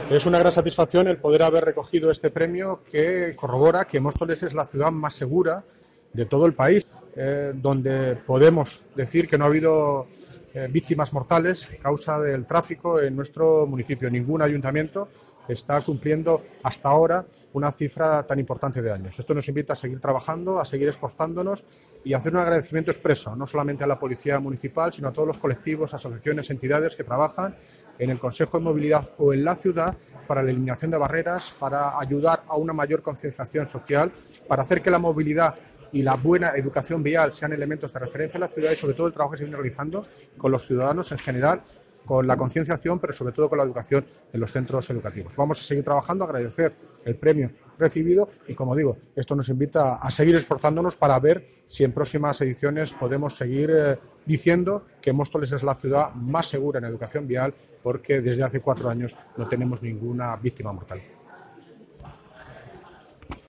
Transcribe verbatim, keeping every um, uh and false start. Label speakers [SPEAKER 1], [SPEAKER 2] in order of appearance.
[SPEAKER 1] Es una gran satisfacción el poder haber recogido este premio que corrobora que Móstoles es la ciudad más segura de todo el país, eh, donde podemos decir que no ha habido eh, víctimas mortales a causa del tráfico en nuestro municipio. Ningún ayuntamiento está cumpliendo hasta ahora una cifra tan importante de años. Esto nos invita a seguir trabajando, a seguir esforzándonos y a hacer un agradecimiento expreso, no solamente a la Policía Municipal, sino a todos los colectivos, asociaciones, entidades que trabajan en el Consejo de Movilidad o en la ciudad para la eliminación de barreras, para ayudar a una mayor concienciación social, para hacer que la movilidad y la buena educación vial sean elementos de referencia en la ciudad y sobre todo el trabajo que se viene realizando con los ciudadanos en general, con la concienciación, pero sobre todo con la educación en los centros educativos. Vamos a seguir trabajando, agradecer el premio recibido y, como digo, esto nos invita a seguir esforzándonos para ver si en próximas ediciones podemos seguir eh, diciendo que Móstoles es la ciudad más segura en educación vial, porque desde hace cuatro años no tenemos ninguna víctima mortal.